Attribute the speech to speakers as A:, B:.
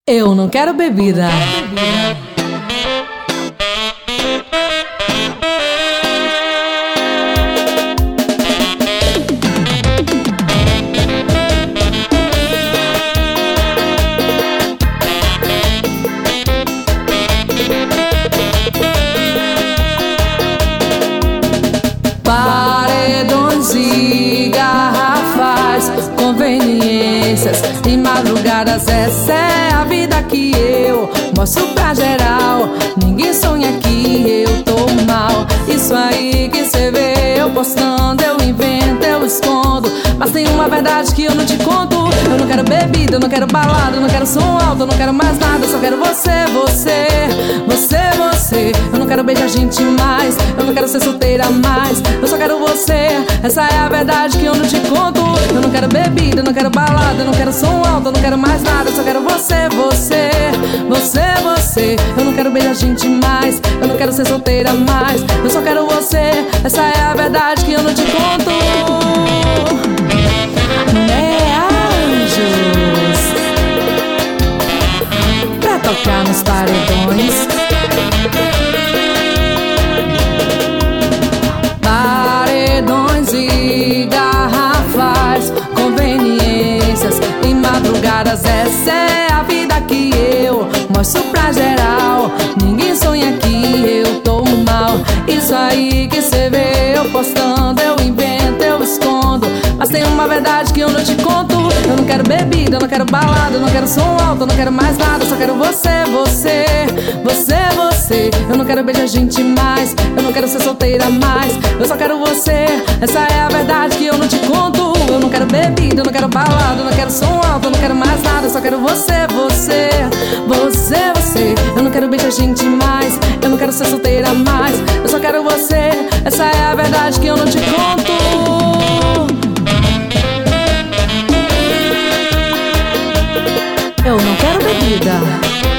A: Eu não quero bebida. Paredões e garrafas, conveniências e madrugadas. Essa é a vida que eu mostro pra geral. Ninguém sonha que eu tô mal. Isso aí que cê vê eu postando, eu invento, eu escondo. Mas tem uma verdade que eu não te conto. Eu não quero bebida, eu não quero balada, eu não quero som alto, eu não quero mais nada. Eu só quero você, você, você, você. Eu não quero beijar gente mais, eu não quero ser solteira mais. Eu só quero você, essa é a verdade que eu não te conto. Eu não quero bebida, eu não quero balada, eu não quero som alto, eu não quero mais nada. Eu só quero você, você, você, você. Eu não quero beijar gente mais, eu não quero ser solteira mais. Eu só quero você, essa é a verdade que eu não te conto. Anjos pra tocar nos paredões. Paredões e garrafas, conveniências e madrugadas. Essa é a vida que eu mostro pra geral. Ninguém sonha que eu tô mal. Isso aí que cê vê eu postando, eu invento, eu escondo. Mas tem uma verdade que eu não te conto. Eu não quero bebida, eu não quero balada, eu não quero som alto, eu não quero mais nada. Eu só quero você, você, você, você. Eu não quero beijar gente mais, eu não quero ser solteira mais. Eu só quero você, essa é a verdade que eu não te conto. Eu não quero bebida, eu não quero balada, eu não quero som alto, eu não quero mais nada. Eu só quero você, você, você, você. Eu não quero beijar gente mais, eu não quero ser solteira mais. Eu só quero você, essa é a verdade que eu não te conto. Eu não quero bebida.